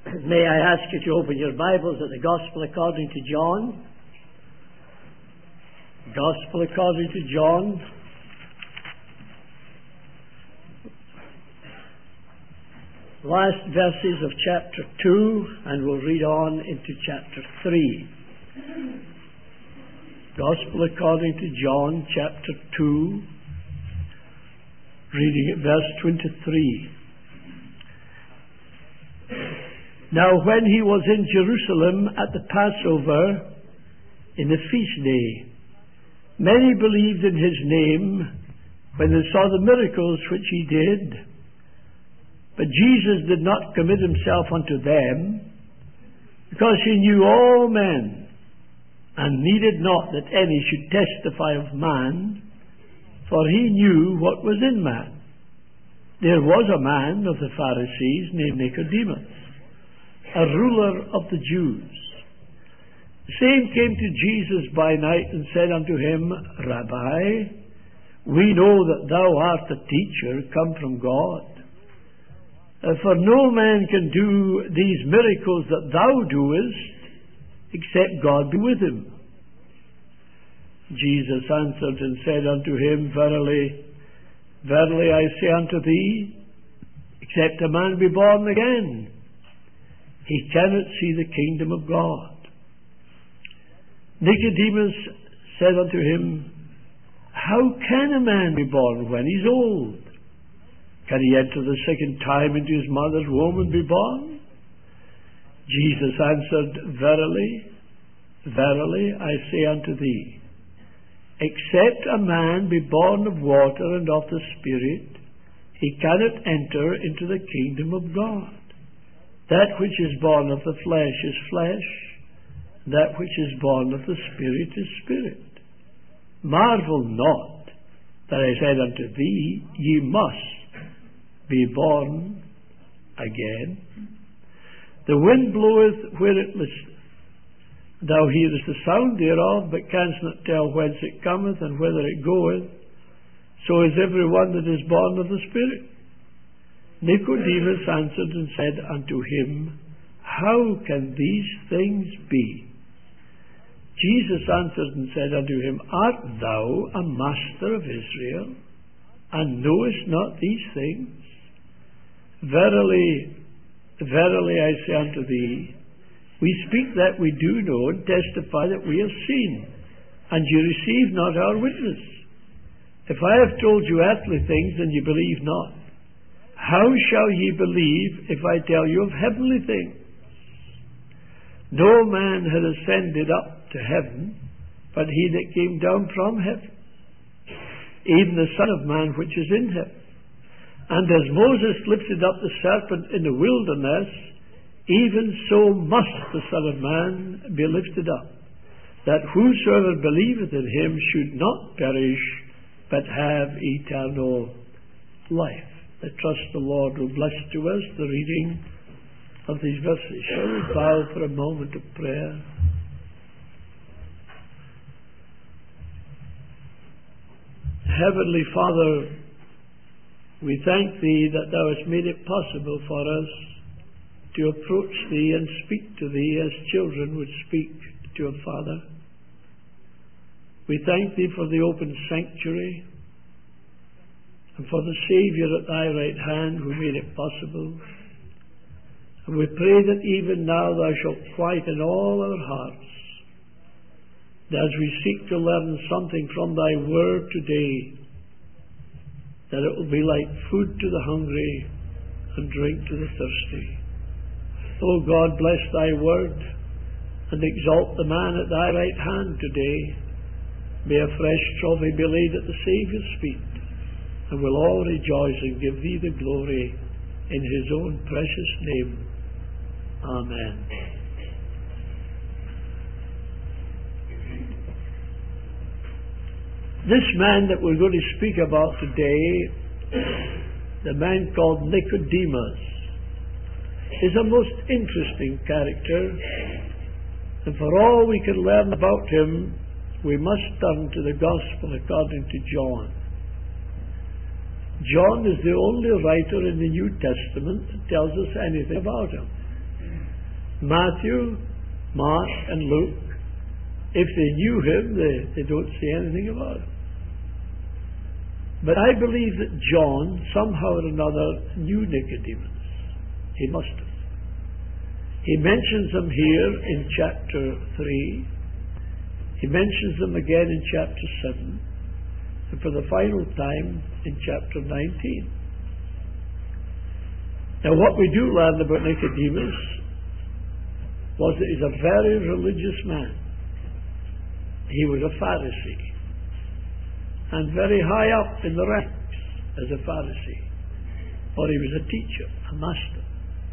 May I ask you to open your Bibles at the Gospel according to John. Gospel according to John. Last verses of chapter 2, and we'll read on into chapter 3. Gospel according to John, chapter 2, reading at verse 23. Now when he was in Jerusalem at the Passover, in the feast day, many believed in his name when they saw the miracles which he did. But Jesus did not commit himself unto them, because he knew all men, and needed not that any should testify of man, for he knew what was in man. There was a man of the Pharisees named Nicodemus, a ruler of the Jews. The same came to Jesus by night and said unto him, Rabbi, we know that thou art a teacher come from God. For no man can do these miracles that thou doest, except God be with him. Jesus answered and said unto him, Verily, verily I say unto thee, except a man be born again, he cannot see the kingdom of God. Nicodemus said unto him, How can a man be born when he is old? Can he enter the second time into his mother's womb and be born? Jesus answered, Verily, verily, I say unto thee, except a man be born of water and of the Spirit, he cannot enter into the kingdom of God. That which is born of the flesh is flesh, that which is born of the Spirit is spirit. Marvel not that I said unto thee, ye must be born again. The wind bloweth where it listeth. Thou hearest the sound thereof, but canst not tell whence it cometh and whither it goeth. So is every one that is born of the Spirit. Nicodemus answered and said unto him, How can these things be? Jesus answered and said unto him, Art thou a master of Israel, and knowest not these things? Verily, verily, I say unto thee, we speak that we do know, and testify that we have seen, and ye receive not our witness. If I have told you earthly things, and ye believe not, how shall ye believe if I tell you of heavenly things? No man had ascended up to heaven, but he that came down from heaven, even the Son of Man which is in heaven. And as Moses lifted up the serpent in the wilderness, even so must the Son of Man be lifted up, that whosoever believeth in him should not perish, but have eternal life. I trust the Lord will bless to us the reading of these verses. Shall we bow for a moment of prayer? Heavenly Father, we thank Thee that Thou hast made it possible for us to approach Thee and speak to Thee as children would speak to a father. We thank Thee for the open sanctuary, and for the Saviour at Thy right hand who made it possible. And we pray that even now Thou shalt quieten all our hearts, that as we seek to learn something from Thy Word today, that it will be like food to the hungry and drink to the thirsty. O God, bless Thy Word and exalt the man at Thy right hand today. May a fresh trophy be laid at the Saviour's feet, and we'll all rejoice and give Thee the glory in His own precious name. Amen. This man that we're going to speak about today, the man called Nicodemus, is a most interesting character, and for all we can learn about him, we must turn to the Gospel according to John. John is the only writer in the New Testament that tells us anything about him. Matthew, Mark, and Luke, if they knew him, they don't say anything about him. But I believe that John, somehow or another, knew Nicodemus. He must have. He mentions them here in chapter 3. He mentions them again in chapter 7. And for the final time in chapter 19. Now what we do learn about Nicodemus was that he's a very religious man. He was a Pharisee. And very high up in the ranks as a Pharisee. Or he was a teacher, a master.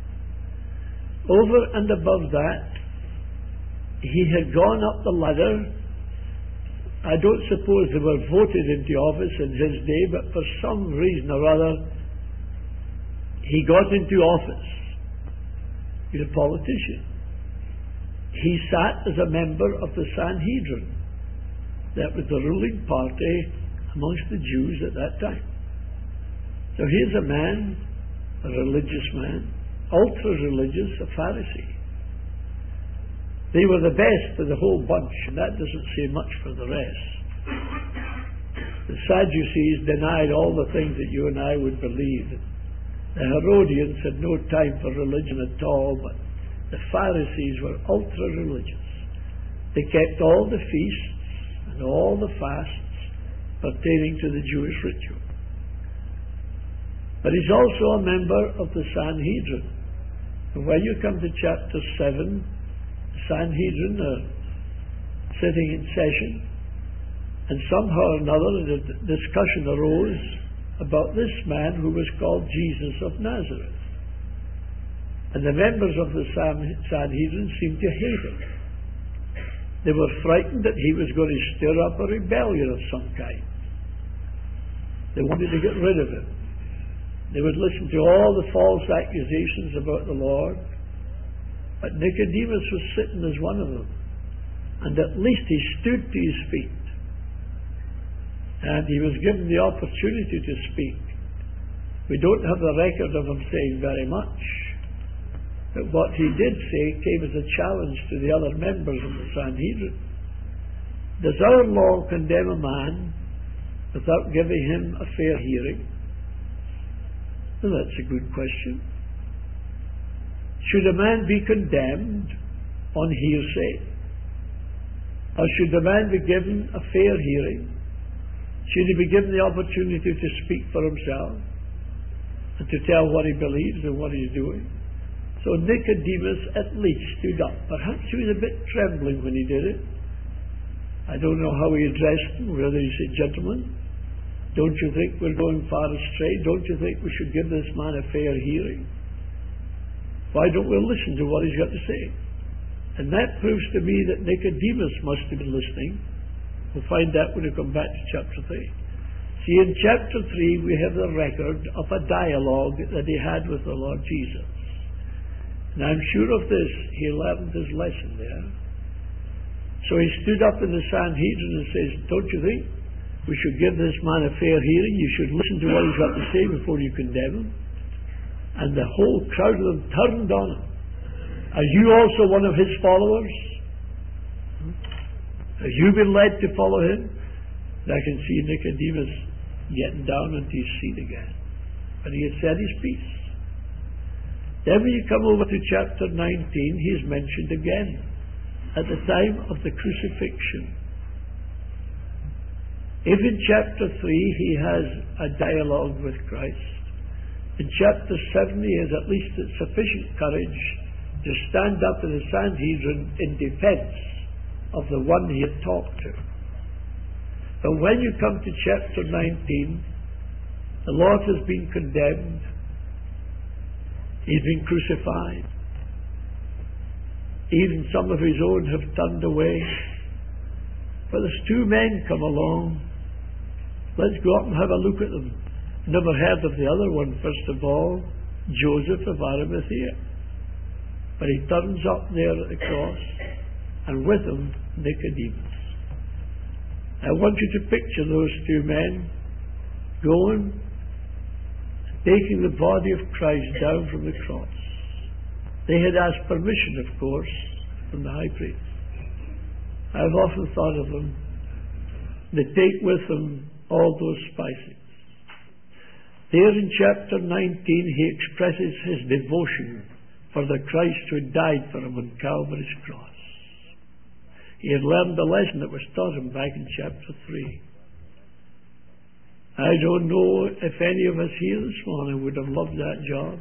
Over and above that, he had gone up the ladder. I don't suppose they were voted into office in his day, but for some reason or other, he got into office. He's a politician. He sat as a member of the Sanhedrin. That was the ruling party amongst the Jews at that time. So here's a man, a religious man, ultra-religious, a Pharisee. They were the best of the whole bunch, and that doesn't say much for the rest. The Sadducees denied all the things that you and I would believe. The Herodians had no time for religion at all, but the Pharisees were ultra-religious. They kept all the feasts and all the fasts pertaining to the Jewish ritual. But he's also a member of the Sanhedrin. And when you come to chapter 7, the Sanhedrin are sitting in session, and somehow or another the discussion arose about this man who was called Jesus of Nazareth. And the members of the Sanhedrin seemed to hate him. They were frightened that he was going to stir up a rebellion of some kind. They wanted to get rid of him. They would listen to all the false accusations about the Lord. But Nicodemus was sitting as one of them. And at least he stood to his feet. And he was given the opportunity to speak. We don't have the record of him saying very much. But what he did say came as a challenge to the other members of the Sanhedrin. Does our law condemn a man without giving him a fair hearing? Well, that's a good question. Should a man be condemned on hearsay? Or should the man be given a fair hearing? Should he be given the opportunity to speak for himself and to tell what he believes and what he's doing? So Nicodemus at least stood up. Perhaps he was a bit trembling when he did it. I don't know how he addressed them, whether he said, "Gentlemen, don't you think we're going far astray? Don't you think we should give this man a fair hearing? Why don't we listen to what he's got to say?" And that proves to me that Nicodemus must have been listening. We'll find that when we come back to chapter 3. See, in chapter 3 we have the record of a dialogue that he had with the Lord Jesus. And I'm sure of this, he learned his lesson there. So he stood up in the Sanhedrin and says, "Don't you think we should give this man a fair hearing? You should listen to what he's got to say before you condemn him." And the whole crowd of them turned on him. "Are you also one of his followers? Have you been led to follow him?" And I can see Nicodemus getting down onto his seat again. But he had said his piece. Then when you come over to chapter 19, he is mentioned again at the time of the crucifixion. If in chapter 3 he has a dialogue with Christ, in chapter 7 he has at least sufficient courage to stand up in the Sanhedrin in defense of the one he had talked to. But when you come to chapter 19, the Lord has been condemned. He's been crucified. Even some of his own have turned away. But there's two men come along. Let's go up and have a look at them. Never heard of the other one, first of all, Joseph of Arimathea. But he turns up there at the cross, and with him, Nicodemus. I want you to picture those two men going, taking the body of Christ down from the cross. They had asked permission, of course, from the high priest. I've often thought of them. They take with them all those spices. There in chapter 19, he expresses his devotion for the Christ who died for him on Calvary's cross. He had learned the lesson that was taught him back in chapter 3. I don't know if any of us here this morning would have loved that job.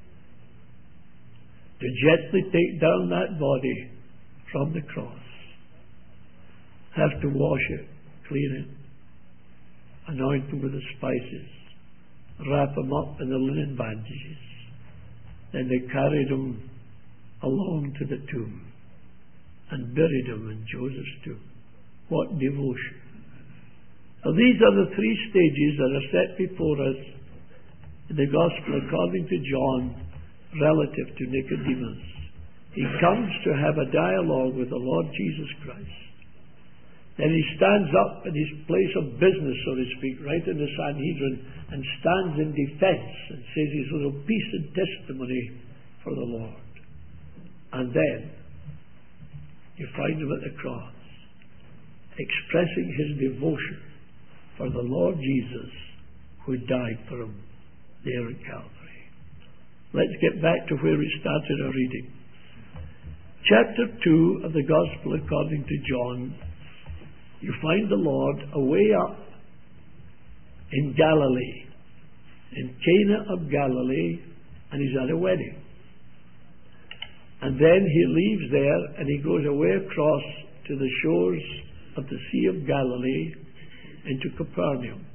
To gently take down that body from the cross. Have to wash it, clean it, anoint them with the spices, wrap them up in the linen bandages. Then they carried him along to the tomb and buried him in Joseph's tomb. What devotion. Now these are the three stages that are set before us in the Gospel according to John relative to Nicodemus. He comes to have a dialogue with the Lord Jesus Christ. Then he stands up in his place of business, so to speak, right in the Sanhedrin, and stands in defense and says his little piece of testimony for the Lord. And then you find him at the cross, expressing his devotion for the Lord Jesus who died for him there at Calvary. Let's get back to where we started our reading. Chapter 2 of the Gospel according to John, you find the Lord away up in Galilee, in Cana of Galilee, and he's at a wedding. And then he leaves there and he goes away across to the shores of the Sea of Galilee into Capernaum.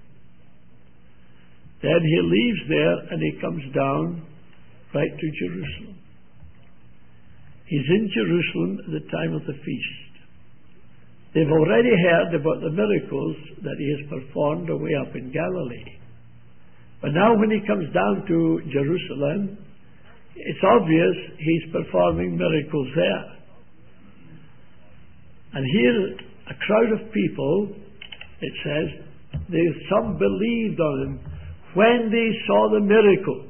Then he leaves there and he comes down right to Jerusalem. He's in Jerusalem at the time of the feast. They've already heard about the miracles that he has performed away up in Galilee. But now when he comes down to Jerusalem, it's obvious he's performing miracles there. And here, a crowd of people, it says, some believed on him when they saw the miracles.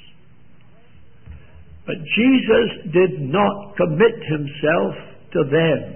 But Jesus did not commit himself to them.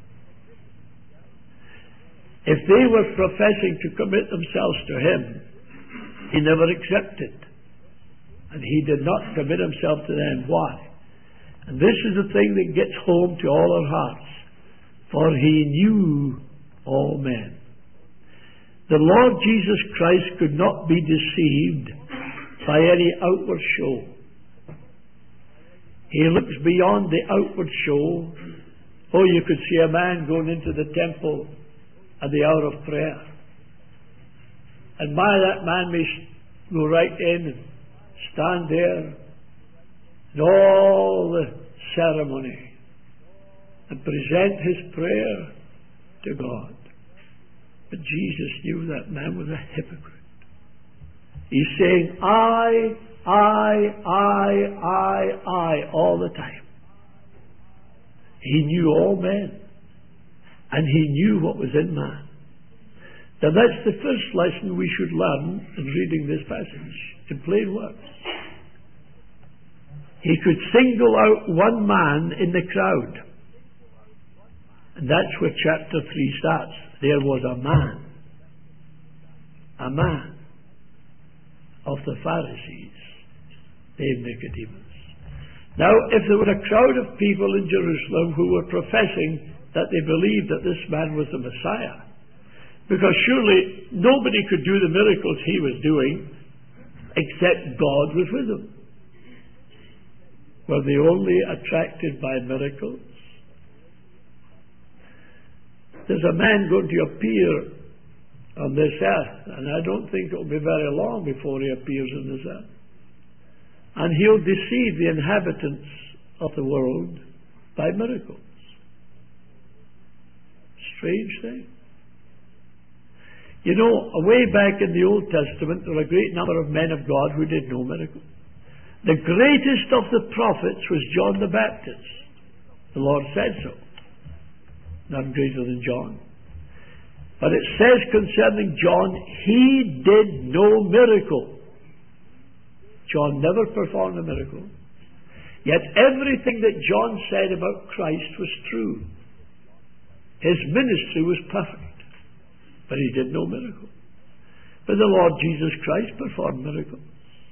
If they were professing to commit themselves to him, he never accepted. And he did not commit himself to them. Why? And this is the thing that gets home to all our hearts. For he knew all men. The Lord Jesus Christ could not be deceived by any outward show. He looks beyond the outward show. Oh, you could see a man going into the temple at the hour of prayer. And that man may go right in and stand there in all the ceremony and present his prayer to God. But Jesus knew that man was a hypocrite. He's saying, I, all the time. He knew all men. And he knew what was in man. Now that's the first lesson we should learn in reading this passage, in plain words. He could single out one man in the crowd. And that's where chapter 3 starts. There was a man of the Pharisees, named Nicodemus. Now, if there were a crowd of people in Jerusalem who were professing that they believed that this man was the Messiah, because surely nobody could do the miracles he was doing except God was with him. Were they only attracted by miracles? There's a man going to appear on this earth, and I don't think it will be very long before he appears on this earth. And he'll deceive the inhabitants of the world by miracles. Strange thing. You know, way back in the Old Testament, there were a great number of men of God who did no miracles. The greatest of the prophets was John the Baptist. The Lord said so. None greater than John. But it says concerning John, he did no miracle. John never performed a miracle. Yet everything that John said about Christ was true. His ministry was perfect, but he did no miracle. But the Lord Jesus Christ performed miracles.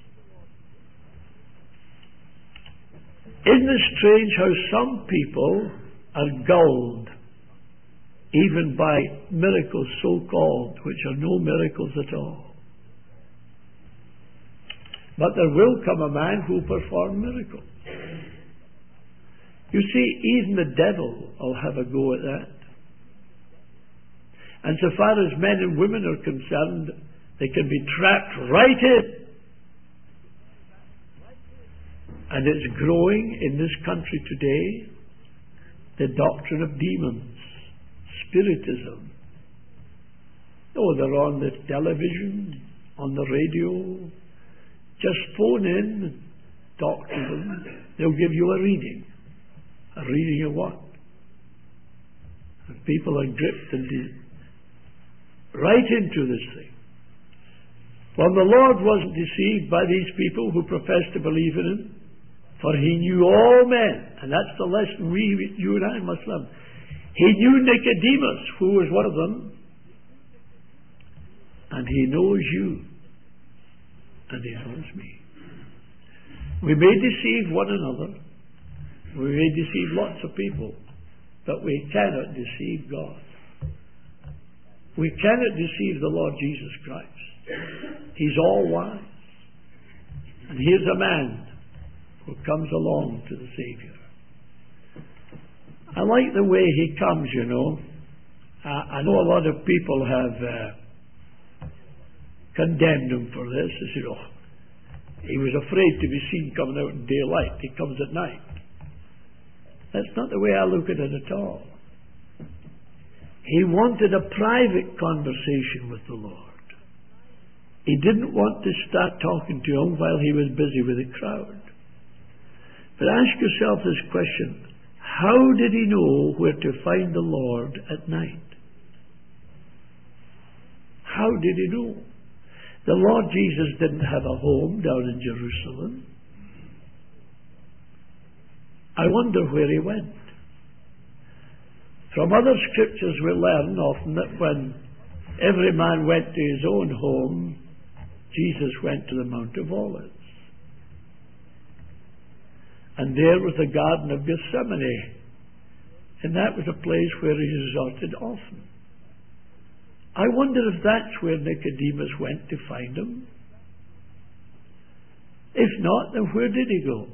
Isn't it strange how some people are gulled even by miracles so-called, which are no miracles at all? But there will come a man who will perform miracles. You see, even the devil will have a go at that. And so far as men and women are concerned, they can be trapped right in. And it's growing in this country today, the doctrine of demons, spiritism. Oh, they're on the television, on the radio. Just phone in and talk to them. They'll give you a reading. A reading of what? And people are gripped and right into this thing. Well, the Lord wasn't deceived by these people who professed to believe in Him, for He knew all men, and that's the lesson you and I must learn. He knew Nicodemus, who was one of them, and He knows you, and He knows me. We may deceive one another, we may deceive lots of people, but we cannot deceive God. We cannot deceive the Lord Jesus Christ. He's all wise. And here's a man who comes along to the Savior. I like the way he comes, you know. I know a lot of people have condemned him for this. They said, oh, he was afraid to be seen coming out in daylight. He comes at night. That's not the way I look at it at all. He wanted a private conversation with the Lord. He didn't want to start talking to Him while He was busy with the crowd. But ask yourself this question: how did He know where to find the Lord at night? How did He know? The Lord Jesus didn't have a home down in Jerusalem. I wonder where He went. From other scriptures we learn often that when every man went to his own home, Jesus went to the Mount of Olives. And there was the Garden of Gethsemane. And that was a place where He resorted often. I wonder if that's where Nicodemus went to find Him. If not, then where did He go?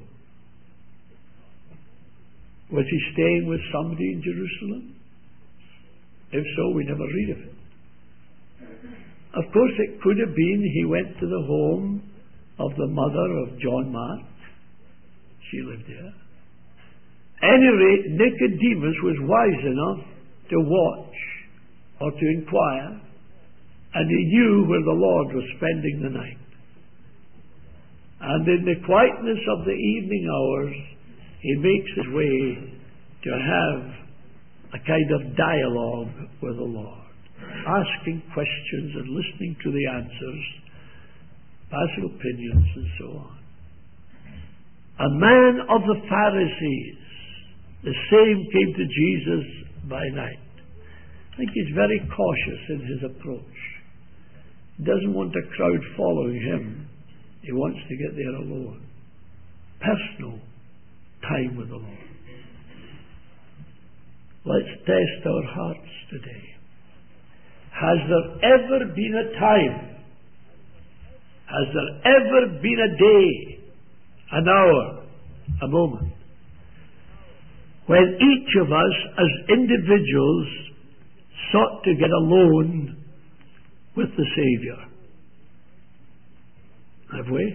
Was He staying with somebody in Jerusalem? If so, we never read of it. Of course, it could have been He went to the home of the mother of John Mark. She lived there. At any rate, Nicodemus was wise enough to watch or to inquire, and he knew where the Lord was spending the night. And in the quietness of the evening hours, he makes his way to have a kind of dialogue with the Lord, asking questions and listening to the answers, passing opinions and so on. A man of the Pharisees, the same came to Jesus by night. I think he's very cautious in his approach. He doesn't want a crowd following him. He wants to get there alone. Personal time with the Lord. Let's test our hearts today. Has there ever been a time? Has there ever been a day, an hour, a moment, when each of us as individuals sought to get alone with the Savior? Have we?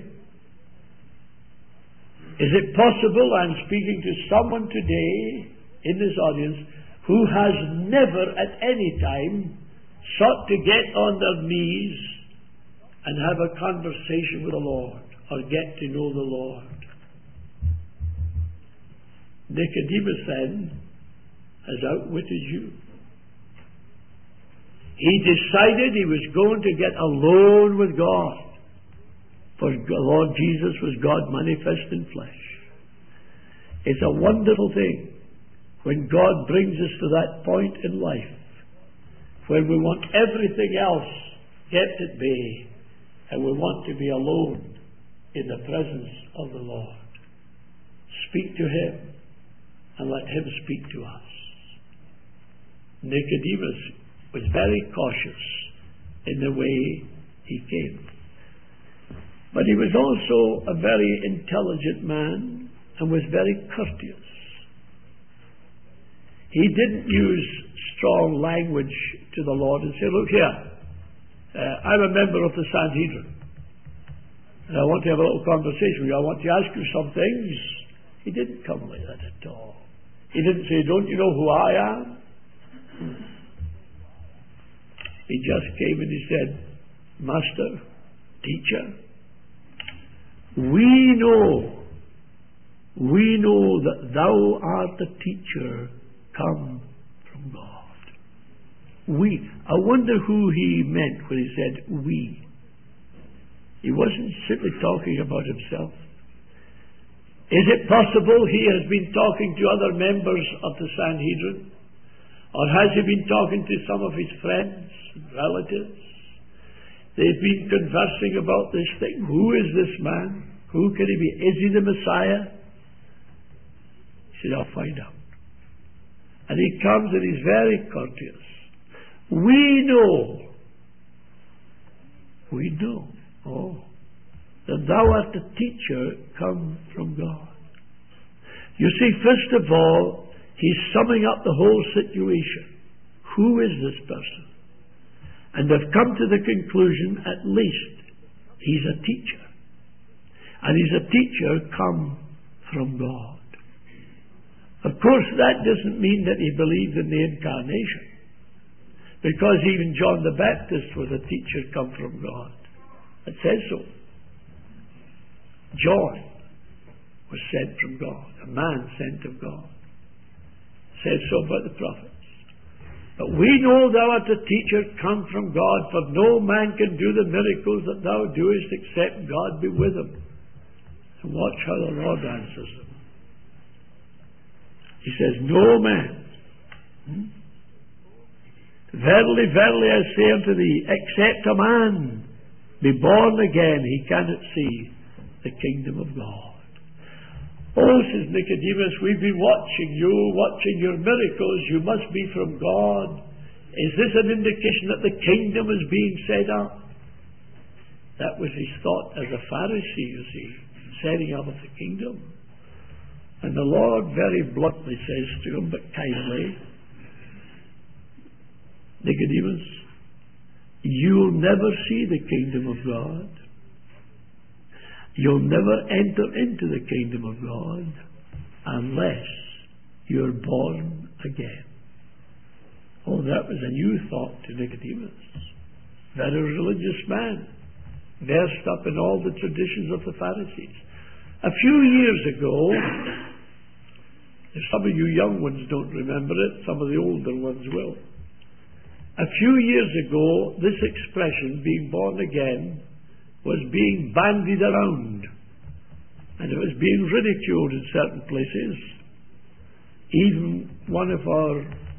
Is it possible I'm speaking to someone today in this audience who has never at any time sought to get on their knees and have a conversation with the Lord or get to know the Lord? Nicodemus then has outwitted you. He decided he was going to get alone with God, for the Lord Jesus was God manifest in flesh. It's a wonderful thing when God brings us to that point in life when we want everything else kept at bay and we want to be alone in the presence of the Lord. Speak to Him and let Him speak to us. Nicodemus was very cautious in the way he came. But he was also a very intelligent man and was very courteous. He didn't use strong language to the Lord and say, look here, I'm a member of the Sanhedrin and I want to have a little conversation with you. I want to ask you some things. He didn't come like that at all. He didn't say, don't you know who I am? He just came and he said, Master, Teacher, we know that thou art the teacher come from God. We. I wonder who he meant when he said we. He wasn't simply talking about himself. Is it possible he has been talking to other members of the Sanhedrin? Or has he been talking to some of his friends and relatives? They've been conversing about this thing. Who is this man? Who can he be? Is he the Messiah? He said, I'll find out. And he comes and he's very courteous. We know, that thou art the teacher come from God. You see, first of all, he's summing up the whole situation. Who is this person? And they've come to the conclusion, at least, he's a teacher. And he's a teacher come from God. Of course, that doesn't mean that he believed in the incarnation. Because even John the Baptist was a teacher come from God. It says so. John was sent from God, a man sent of God. Said so by the prophets. But we know thou art a teacher come from God, for no man can do the miracles that thou doest except God be with him. And watch how the Lord answers them. He says, no man. Verily, verily, I say unto thee, except a man be born again, he cannot see the kingdom of God. Oh, says Nicodemus, we've been watching you, watching your miracles. You must be from God. Is this an indication that the kingdom is being set up? That was his thought as a Pharisee, you see, setting up of the kingdom. And the Lord very bluntly says to him, but kindly, Nicodemus, you'll never see the kingdom of God. You'll never enter into the kingdom of God unless you're born again. Oh, that was a new thought to Nicodemus. Very religious man, versed up in all the traditions of the Pharisees. A few years ago, if some of you young ones don't remember it, some of the older ones will. A few years ago, this expression, being born again, was being bandied around, and it was being ridiculed in certain places. Even one of our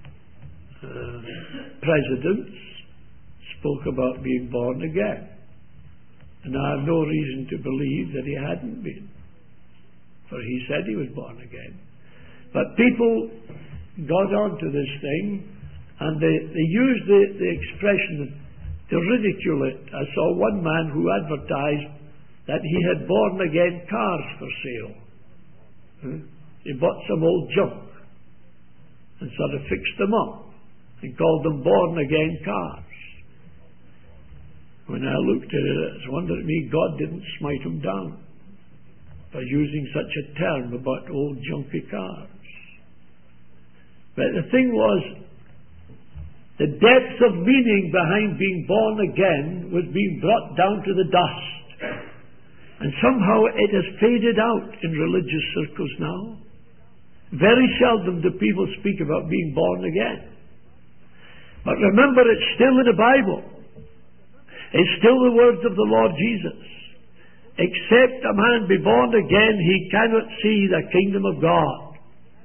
presidents spoke about being born again, and I have no reason to believe that he hadn't been, for he said he was born again. But people got onto this thing, and they used the expression to ridicule it. I saw one man who advertised that he had born-again cars for sale. He bought some old junk and sort of fixed them up and called them born-again cars. When I looked at it, it's a wonder to me God didn't smite him down by using such a term about old junky cars. But the thing was, the depth of meaning behind being born again was being brought down to the dust. And somehow it has faded out in religious circles now. Very seldom do people speak about being born again. But remember, it's still in the Bible. It's still the words of the Lord Jesus. except a man be born again, he cannot see the kingdom of God.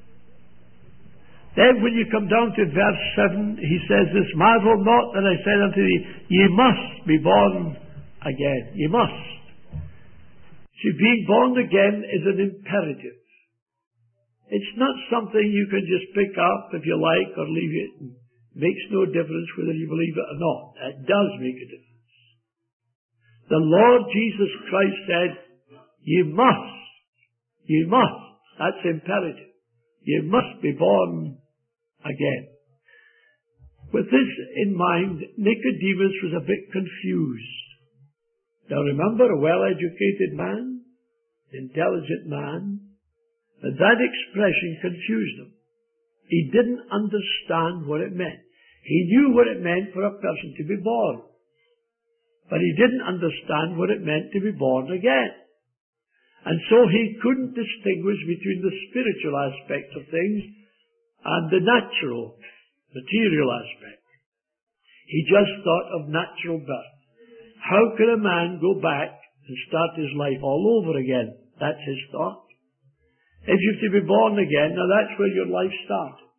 Then when you come down to verse 7, he says this, marvel not that I said unto thee, ye must be born again. Ye must. See, being born again is an imperative. It's not something you can just pick up if you like or leave it. It makes no difference whether you believe it or not. It does make a difference. The Lord Jesus Christ said, ye must. Ye must. That's imperative. You must be born again. With this in mind, Nicodemus was a bit confused. Now remember, a well-educated man, intelligent man, but that expression confused him. He didn't understand what it meant. He knew what it meant for a person to be born, but he didn't understand what it meant to be born again. And so he couldn't distinguish between the spiritual aspect of things and the natural, material aspect. He just thought of natural birth. How can a man go back and start his life all over again? That's his thought. If you're to be born again, now that's where your life started.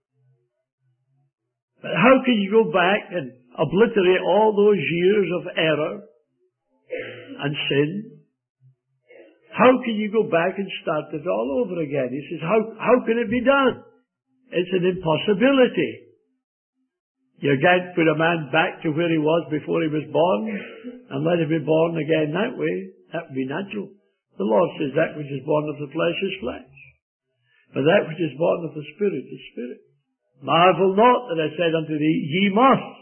But how can you go back and obliterate all those years of error and sin? How can you go back and start it all over again? He says, how can it be done? It's an impossibility. You can't put a man back to where he was before he was born and let him be born again that way. That would be natural. The Lord says that which is born of the flesh is flesh, but that which is born of the Spirit is spirit. Marvel not that I said unto thee, ye must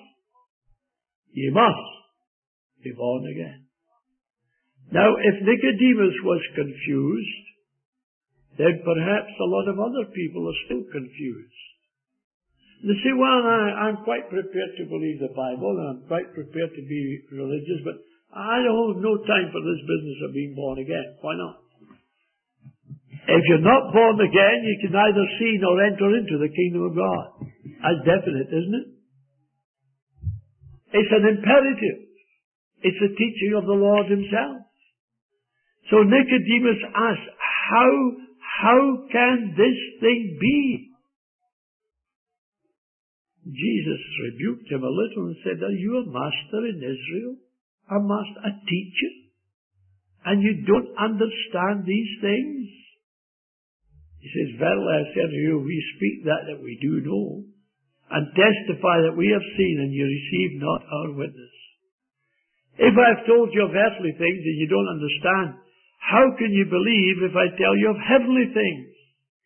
be born again. Now, if Nicodemus was confused, then perhaps a lot of other people are still confused. They say, well, I'm quite prepared to believe the Bible, and I'm quite prepared to be religious, but I don't have no time for this business of being born again. Why not? If you're not born again, you can neither see nor enter into the kingdom of God. That's definite, isn't it? It's an imperative. It's a teaching of the Lord himself. So Nicodemus asked, how can this thing be? Jesus rebuked him a little and said, are you a master in Israel? A teacher? And you don't understand these things? He says, verily I say unto you, we speak that we do know, and testify that we have seen, and you receive not our witness. If I have told you of earthly things and you don't understand, how can you believe if I tell you of heavenly things?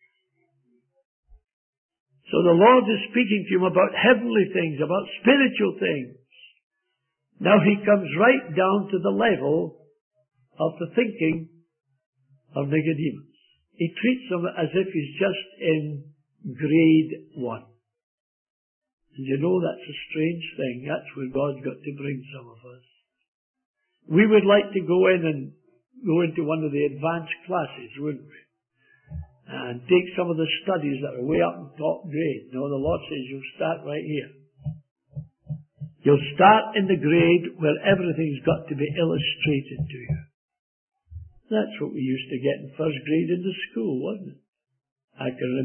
So the Lord is speaking to him about heavenly things, about spiritual things. Now he comes right down to the level of the thinking of Nicodemus. He treats him as if he's just in grade 1. And you know that's a strange thing. That's where God's got to bring some of us. We would like to go into one of the advanced classes, wouldn't we? And take some of the studies that are way up in top grade. No, the Lord says you'll start right here. You'll start in the grade where everything's got to be illustrated to you. That's what we used to get in first grade in the school, wasn't it? I can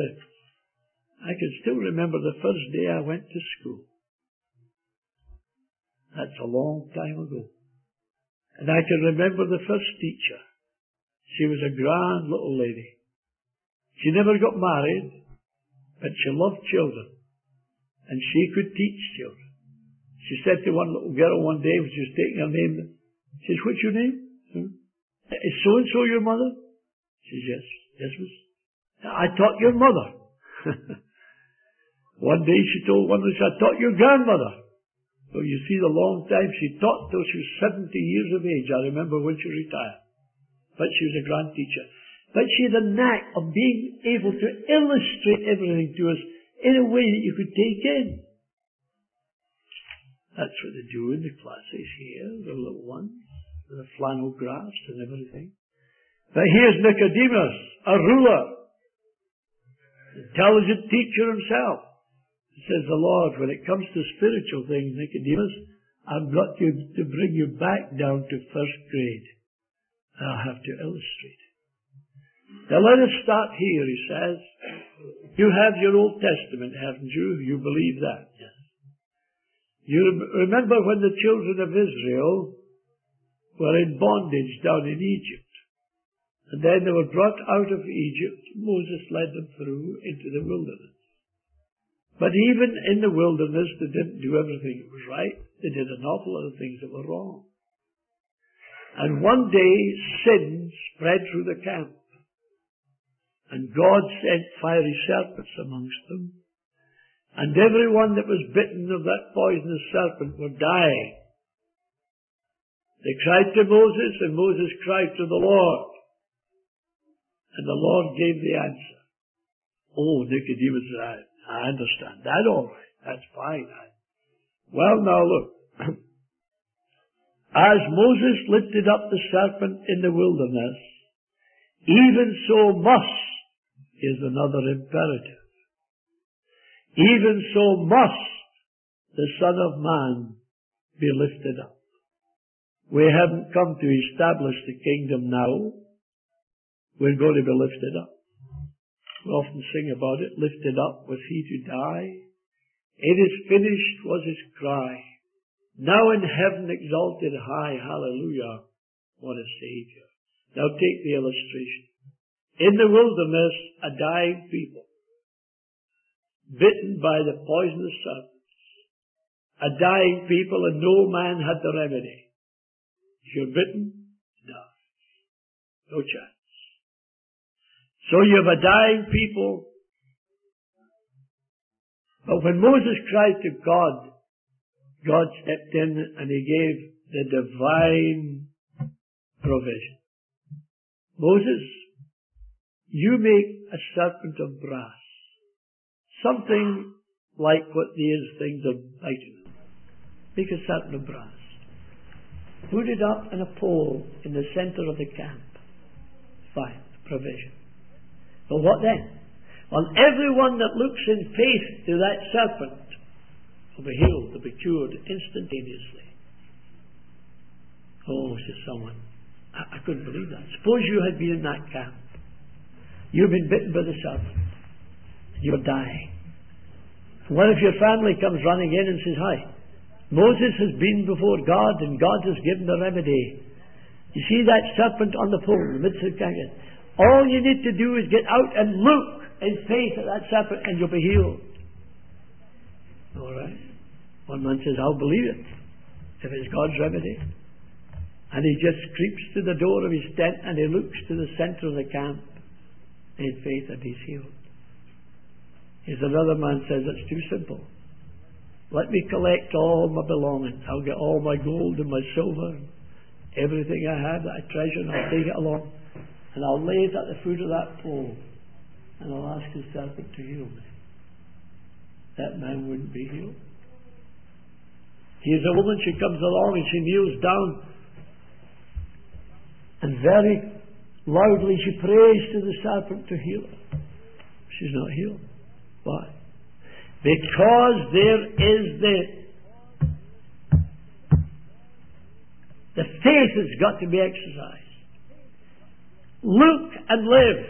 still remember the first day I went to school. That's a long time ago. And I can remember the first teacher. She was a grand little lady. She never got married, but she loved children, and she could teach children. She said to one little girl one day when she was taking her name, she says, what's your name? Is so-and-so your mother? She says, yes, miss. I taught your mother. One day she told one of us, I taught your grandmother. So you see the long time she taught till she was 70 years of age. I remember when she retired. But she was a grand teacher. But she had a knack of being able to illustrate everything to us in a way that you could take in. That's what they do in the classes here, the little ones, with the flannel graphs and everything. But here's Nicodemus, a ruler, intelligent teacher himself. Says the Lord, when it comes to spiritual things, Nicodemus, I've got to bring you back down to first grade. I'll have to illustrate it. Now let us start here, he says. You have your Old Testament, haven't you? You believe that? Yes. You remember when the children of Israel were in bondage down in Egypt. And then they were brought out of Egypt. Moses led them through into the wilderness. But even in the wilderness, they didn't do everything that was right. They did an awful lot of things that were wrong. And one day, sin spread through the camp. And God sent fiery serpents amongst them. And everyone that was bitten of that poisonous serpent would die. They cried to Moses, and Moses cried to the Lord. And the Lord gave the answer. Oh, Nicodemus said, I understand that all right. That's fine. Well, now look. As Moses lifted up the serpent in the wilderness, even so must is another imperative. Even so must the Son of Man be lifted up. We haven't come to establish the kingdom now. We're going to be lifted up. We often sing about it. Lifted up was he to die. It is finished was his cry. Now in heaven exalted high. Hallelujah. What a Savior. Now take the illustration. In the wilderness, a dying people, bitten by the poisonous serpents. A dying people, and no man had the remedy. If you're bitten, no chance. So you have a dying people. But when Moses cried to God, God stepped in and he gave the divine provision. Moses, you make a serpent of brass. Something like what these things are biting. Make a serpent of brass. Put it up in a pole in the center of the camp. Fine. Provision. But what then? Well, everyone that looks in faith to that serpent will be healed, will be cured instantaneously. Oh, says someone, I couldn't believe that. Suppose you had been in that camp. You've been bitten by the serpent. You're dying. What if your family comes running in and says, hi, Moses has been before God and God has given the remedy. You see that serpent on the pole in the midst of the camp? All you need to do is get out and look in faith at that serpent and you'll be healed. All right. One man says, I'll believe it if it's God's remedy. And he just creeps to the door of his tent and he looks to the center of the camp in faith and he's healed. Here's another man says, it's too simple. Let me collect all my belongings. I'll get all my gold and my silver and everything I have that I treasure and I'll take it along. And I'll lay it at the foot of that pole. And I'll ask the serpent to heal me. That man wouldn't be healed. Here's a woman, she comes along and she kneels down. And very loudly she prays to the serpent to heal her. She's not healed. Why? Because there is the faith has got to be exercised. Look and live.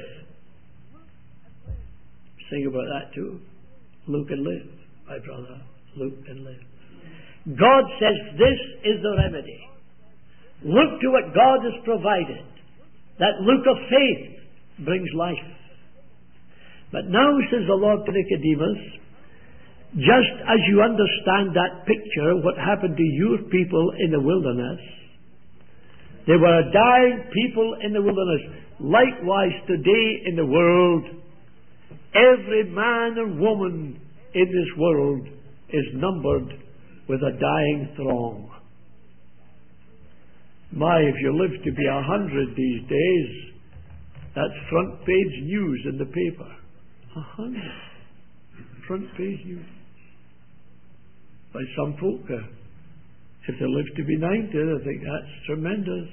Sing about that too. Look and live, my brother. Look and live. God says this is the remedy. Look to what God has provided. That look of faith brings life. But now, says the Lord to Nicodemus, just as you understand that picture, what happened to your people in the wilderness, they were a dying people in the wilderness. Likewise, today in the world, every man and woman in this world is numbered with a dying throng. My, if you live to be 100 these days, that's front page news in the paper. 100. Front page news. By some folk, if they live to be 90, I think that's tremendous.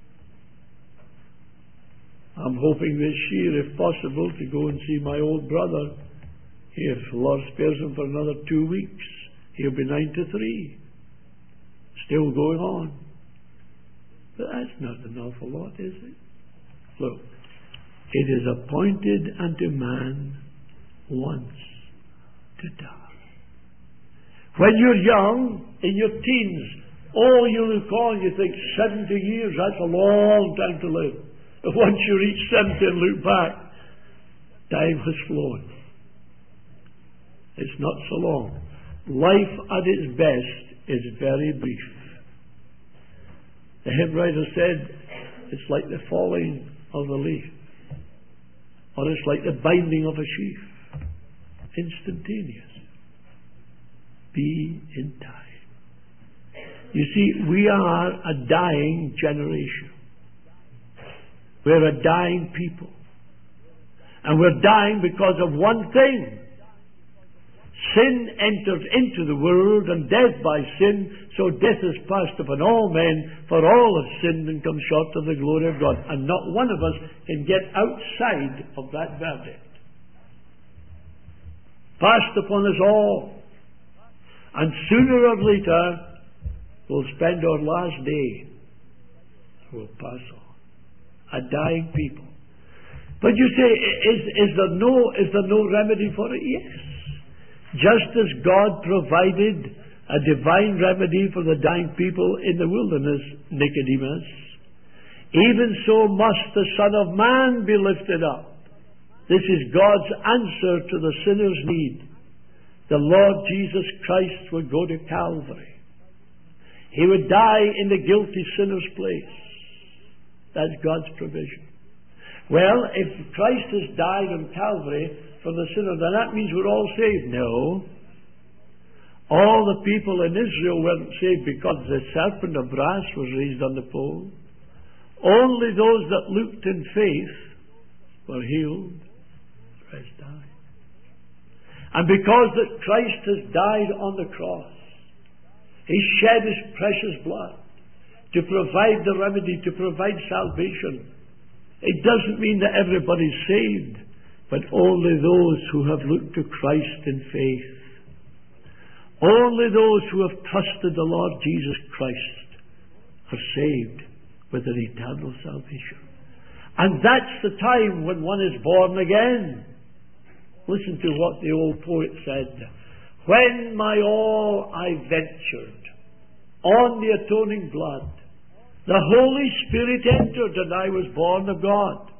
I'm hoping this year, if possible, to go and see my old brother. If the Lord spares him for another 2 weeks, he'll be 93. Still going on. But that's not an awful lot, is it? Look, it is appointed unto man once to die. When you're young, in your teens, you look on, you think 70 years, that's a long time to live. But once you reach 70 and look back, time has flown. It's not so long. Life at its best is very brief. The hymn writer said, it's like the falling of a leaf, or it's like the binding of a sheaf. Instantaneous. Be in time. You see, we are a dying generation. We're a dying people. And we're dying because of one thing. Sin entered into the world, and death by sin, so death is passed upon all men, for all have sinned and come short of the glory of God. And not one of us can get outside of that verdict. Passed upon us all. And sooner or later, we'll spend our last day. We'll pass on. A dying people. But you say, is there no remedy for it? Yes. Just as God provided a divine remedy for the dying people in the wilderness, Nicodemus, even so must the Son of Man be lifted up. This is God's answer to the sinner's need. The Lord Jesus Christ would go to Calvary. He would die in the guilty sinner's place. That's God's provision. Well, if Christ has died on Calvary for the sinner, then that means we're all saved. No. All the people in Israel weren't saved because the serpent of brass was raised on the pole. Only those that looked in faith were healed. The rest died. And because that Christ has died on the cross, He shed His precious blood to provide the remedy, to provide salvation. It doesn't mean that everybody's saved, but only those who have looked to Christ in faith. Only those who have trusted the Lord Jesus Christ are saved with an eternal salvation. And that's the time when one is born again. Listen to what the old poet said. When my all I ventured on the atoning blood, the Holy Spirit entered and I was born of God.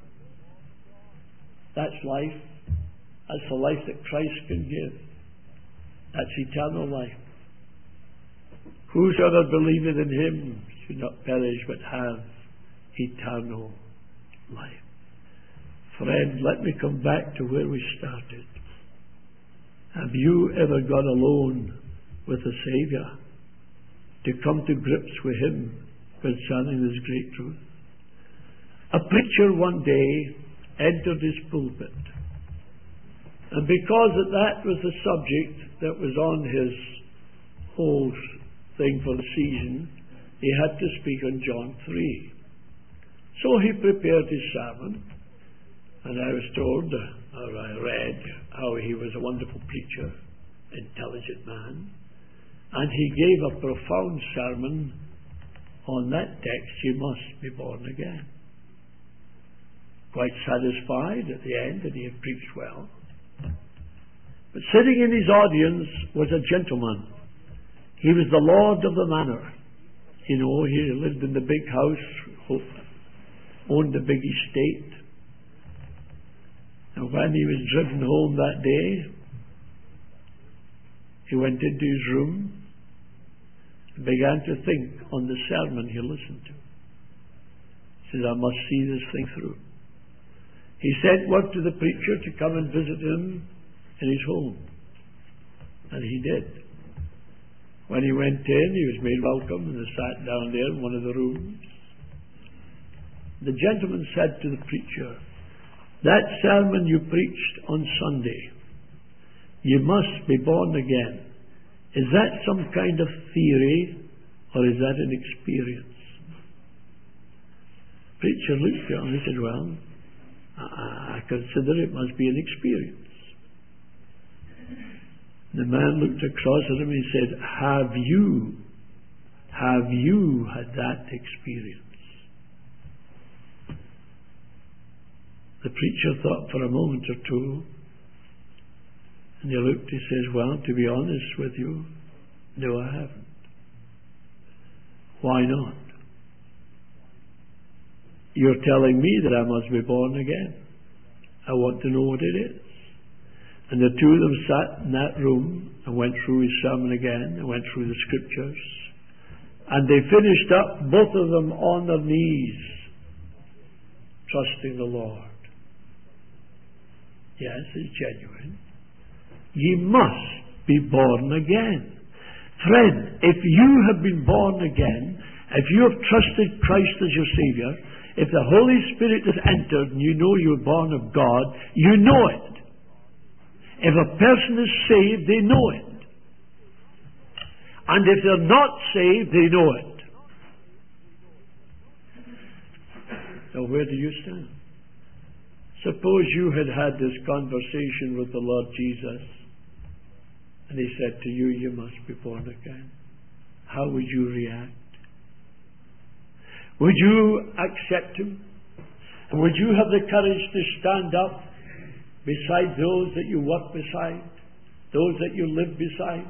That's life. That's the life that Christ can give. That's eternal life. Whosoever believeth in Him should not perish but have eternal life. Friend, let me come back to where we started. Have you ever gone alone with the Saviour to come to grips with Him concerning this great truth? A preacher one day entered his pulpit, and because that was the subject that was on his whole thing for the season, he had to speak on John 3. So he prepared his sermon, and I was told, or I read, how he was a wonderful preacher, intelligent man, and he gave a profound sermon on that text, you must be born again. Quite satisfied at the end that he had preached well. But sitting in his audience was a gentleman. He was the lord of the manor. You know, he lived in the big house, owned a big estate. And when he was driven home that day, he went into his room and began to think on the sermon he listened to. He said, I must see this thing through. He sent word to the preacher to come and visit him in his home. And he did. When he went in, he was made welcome and they sat down there in one of the rooms. The gentleman said to the preacher, that sermon you preached on Sunday, you must be born again. Is that some kind of theory or is that an experience? Preacher looked at him and he said, well, I consider it must be an experience. The man looked across at him and he said, Have you had that experience? The preacher thought for a moment or two, and he looked, he says, well, to be honest with you, no, I haven't. Why not? You're telling me that I must be born again. I want to know what it is. And the two of them sat in that room and went through his sermon again and went through the scriptures. And they finished up, both of them on their knees, trusting the Lord. Yes, it's genuine. Ye must be born again. Friend, if you have been born again, if you have trusted Christ as your Savior, if the Holy Spirit has entered and you know you're born of God, you know it. If a person is saved, they know it. And if they're not saved, they know it. So where do you stand? Suppose you had had this conversation with the Lord Jesus, and He said to you, you must be born again. How would you react? Would you accept Him? And would you have the courage to stand up beside those that you work beside, those that you live beside,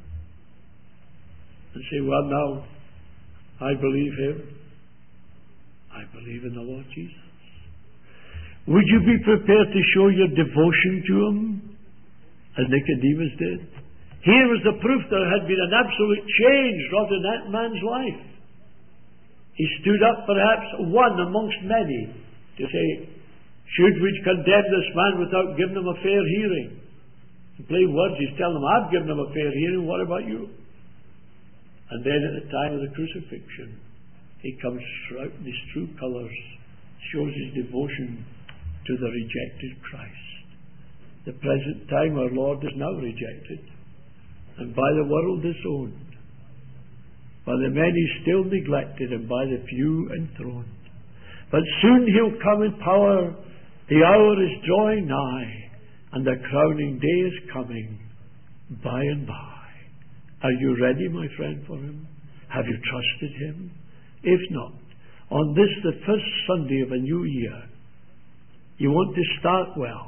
and say, well, now, I believe Him. I believe in the Lord Jesus. Would you be prepared to show your devotion to Him, as Nicodemus did? Here was the proof there had been an absolute change wrought in that man's life. He stood up, perhaps one amongst many, to say, should we condemn this man without giving him a fair hearing? In plain words, he's telling them, I've given him a fair hearing, what about you? And then at the time of the crucifixion, he comes out in his true colours, shows his devotion to the rejected Christ. The present time our Lord is now rejected, and by the world disowned, by the many still neglected, and by the few enthroned. But soon He'll come in power. The hour is drawing nigh, and the crowning day is coming by and by. Are you ready, my friend, for Him? Have you trusted Him? If not, on this, the first Sunday of a new year, you want to start well.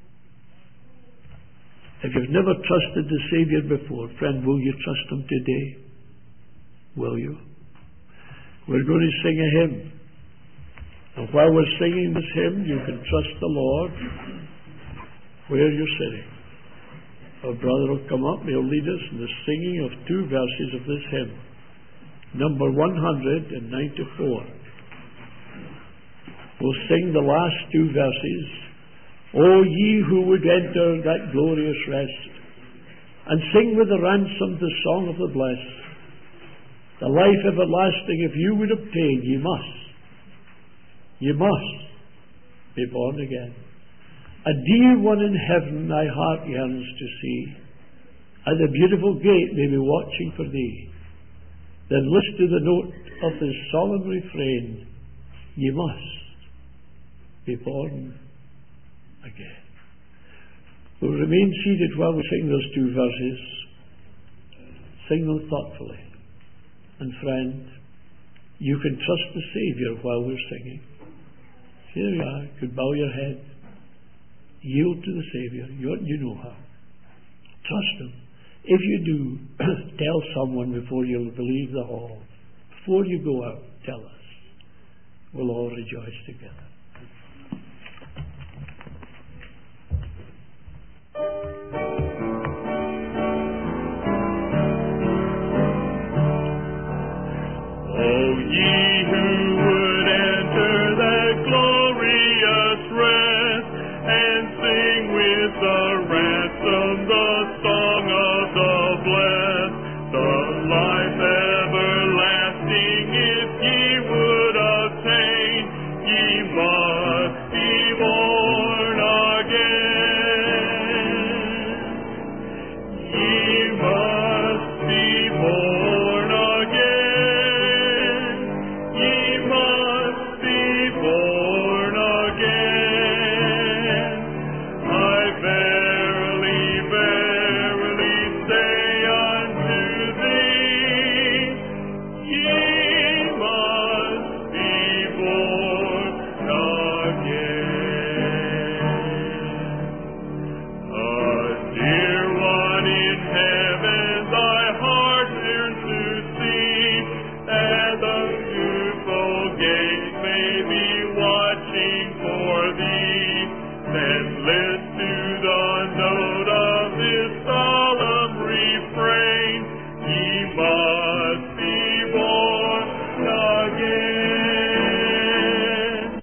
If you've never trusted the Saviour before, friend, will you trust Him today? Will you? We're going to sing a hymn. And while we're singing this hymn, you can trust the Lord where you're sitting. Our brother will come up, he'll lead us in the singing of two verses of this hymn. Number 194. We'll sing the last two verses. O ye who would enter that glorious rest, and sing with the ransomed the song of the blessed. The life everlasting, if you would obtain, you must be born again. A dear one in heaven thy heart yearns to see. At the beautiful gate may be watching for thee. Then list to the note of this solemn refrain, ye must be born again. We'll remain seated while we sing those two verses. Sing them thoughtfully. And friend, you can trust the Saviour while we're singing. Here you are. You could bow your head. Yield to the Saviour. You know how. Trust Him. If you do, tell someone before you leave the hall. Before you go out, tell us. We'll all rejoice together.